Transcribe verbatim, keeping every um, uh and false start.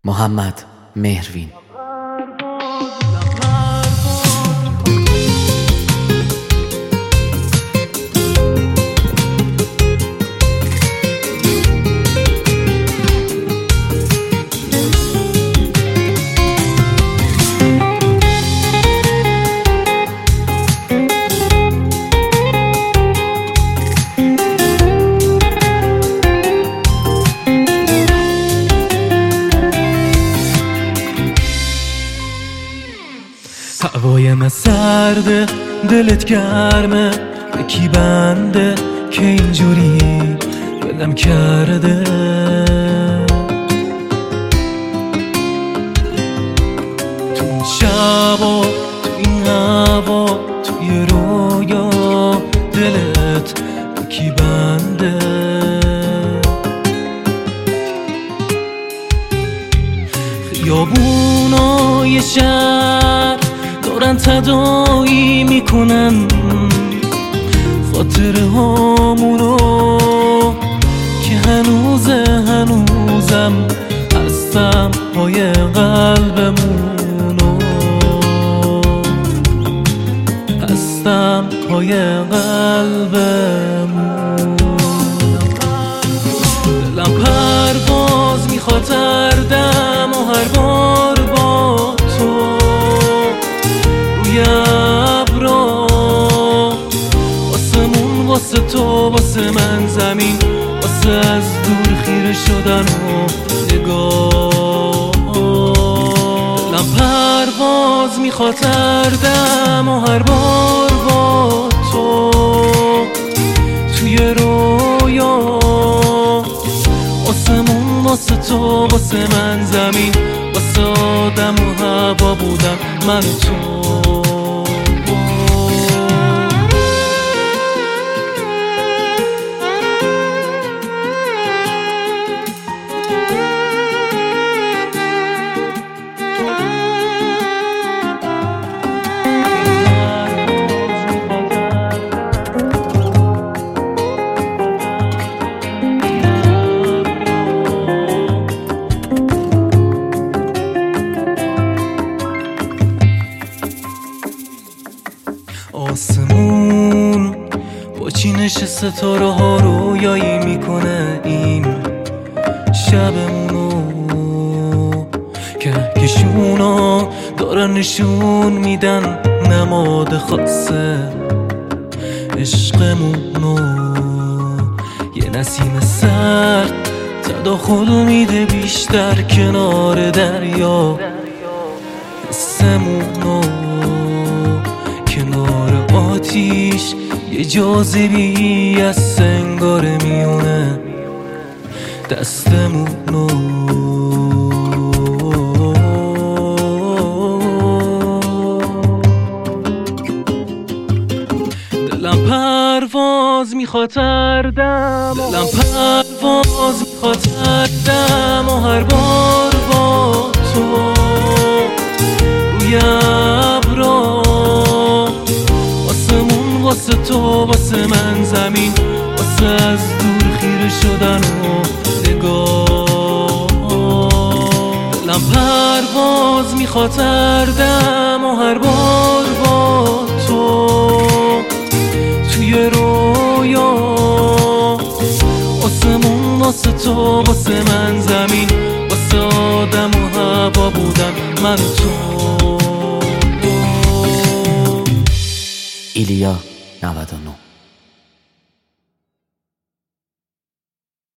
محمد مهروین. هوای من سرده، دلت گرمه، به کی بنده که اینجوری دلم کرده. تو این شبا، تو این هوا، توی رویا دلت به کی بنده. خیابونای شهر دارن تداعی میکنن خاطر هامونو که هنوزه هنوزم هستم پای قلبمونو، هستم پای قلبمون. دلم پرواز میخواد هر دم و هر بار با تو روی ابرا، واسمون، واسه تو، واسه من زمین، واسه از دور خیره شدن و نگاه. دلم پرواز میخواد هر دم و هر بار با تو توی رویا، واسمون، واسه تو، واسه من زمین، واسه آدم و هوا بودم من و تو. آسمون با چینش ستاره ها رویایی میکنه این شبمونو، کهکشونا دارن نشون میدن نماد خاصه عشقمونو. یه نسیم سرد تداخل میده بیشتر کنار دریا، حسمونو کنار آتیش یه جاذبی از سنگاره میونه دستمونو. دلم پرواز میخواد هر دم، دلم پرواز میخواد هر دم و هر بار با تو روی ابرا، واسه تو، واسه من زمین، واسه از دور خیره شدن و نگاه. دلم پرواز میخواد هر دم و هر بار با تو توی رویا، واسمون، واسه تو، واسه من زمین، واسه آدم و هوا بودم من و تو. ایلیا نود و نه.